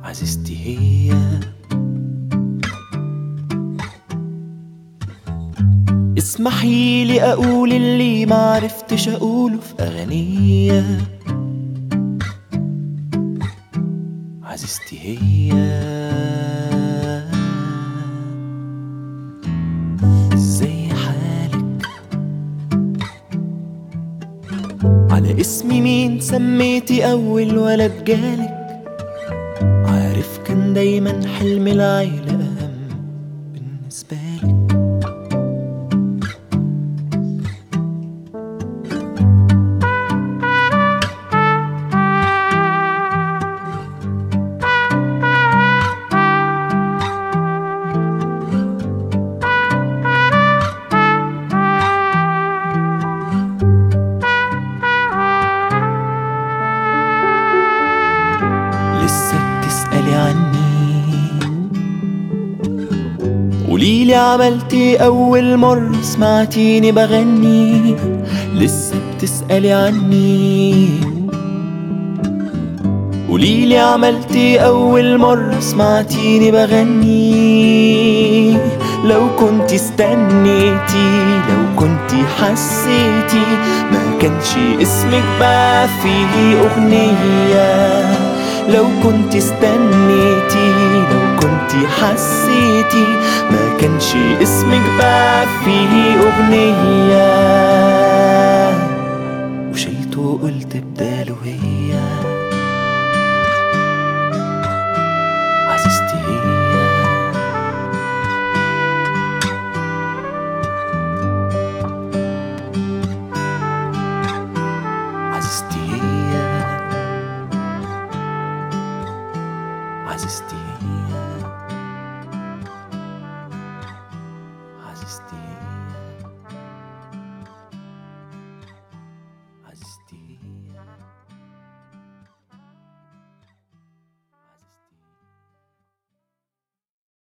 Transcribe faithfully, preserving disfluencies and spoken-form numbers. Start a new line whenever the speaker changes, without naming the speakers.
عزيزتي هي. اسمحي لي اقول اللي معرفتش اقوله في اغنية. عزيزتي هي. ازاي حالك؟ على اسمي مين سميتي اول ولد جالك؟ عارف كان دايما حلم العيلة اهم بالنسبة لك. لسه بتسألي عني؟ قوليلي عملتي أول مرة سمعتيني بغني؟ لسه بتسألي عني؟ قوليلي عملتي أول مرة سمعتيني بغني؟ لو كنتي استنيتي، لو كنتي حسيتي، ما كانش اسمك بقى فيه أغنية. لو كنت استنيتي، لو كنت حسيتي، ما كانش اسمك بقى فيه أغنية. وشيت وقلت بداله هي. عزيزتي هي. عزيزتي هي. عزيزتي